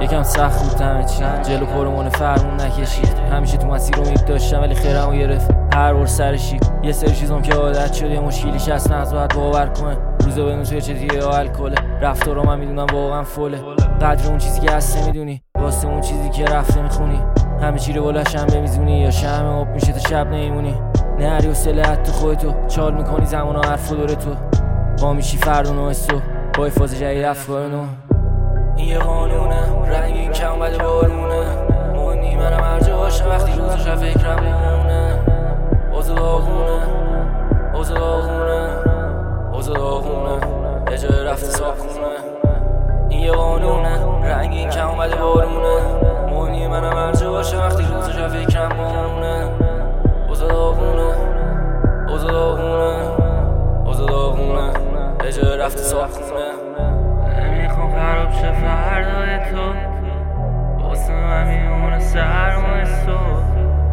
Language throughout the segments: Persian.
یکم سخت بود همه چی، جلو پرمون فرمون نکشید. همیشه تو مسیر امید داشتم ولی خیرمو گرفت هر بار سرشی. یه سری چیزام که عادت شده یه مشکلیش هست ناز باید باور کنه. روزا بدون توی چه دیگه یا الکل رفتارا من میدونم واقعا فوله. قدر اون چیزی که هست نمیدونی، واسه اون چیزی که رفته میخونی. همه چی رو بالا شمع میزونی یا شمع آب میشه تا شب نمیمونی. نه هری و سلحت تو خودتو چال میکنی زمان و حرف و دور تو. با میشی فرد و نوع سو با فاز جدید افکار نو. این یه قانونه رنگین کم بده بارونه. مهمی منم هر جا باشم وقتی روز و شب فکرم مونه. اوضاع داغونه اوضاع داغونه اوضاع داغونه یه جای رفته صاف کنه. این یه قانونه رنگین کم بده بارونه. مهمی منم هر جا باشم وقتی روز و شب فکرم مونه. اوضاع داغونه اوضاع داغونه اوضاع داغونه یه جای رفته صاف کنه. نمیخوام خراب شه فردای تو، واسه من میمونه سرمای صبح.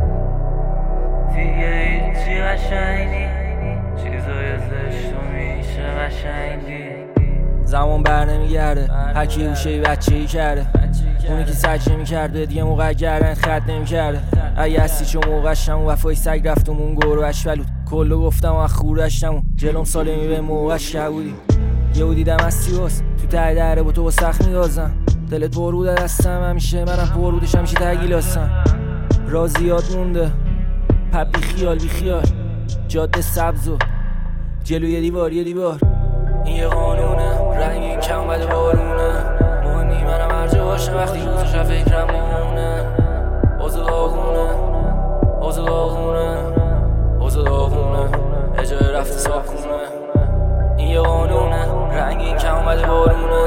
دیگه هیچی قشنگ نی، چیزای زشت و میشه قشنگ نی. زمان بر نمیگرده هرکی روشهی بچه‌ای کرده. اونی که سجده میکرد به دیگه موقع گردن خط نمیکرده. اگه هستی چون موقعش نمون وفای سگ رفتم اون گروهش ولود. کلو گفتم و خورش نمون جلوم ساله میبه موقعش که بودی. یهو دیدم هستی باز تو ته دره با تو با سخت میگازم. دلت پر بود دستم همیشه منم پر بودش همیشه تگیلاسم. رازی یاد مونده پپ بی خیال بی خیال جاده سبز و جلوی یه دیوار. این یه قانونه رنگین کم بده بارونه. مهمی منم هر جا باشم وقتی روز و شب فکرم مونه. اوضاع داغونه اوضاع داغونه اوضاع داغونه یه جای رفته صاف کنه. این یه قانونه رنگین کم بده بارونه.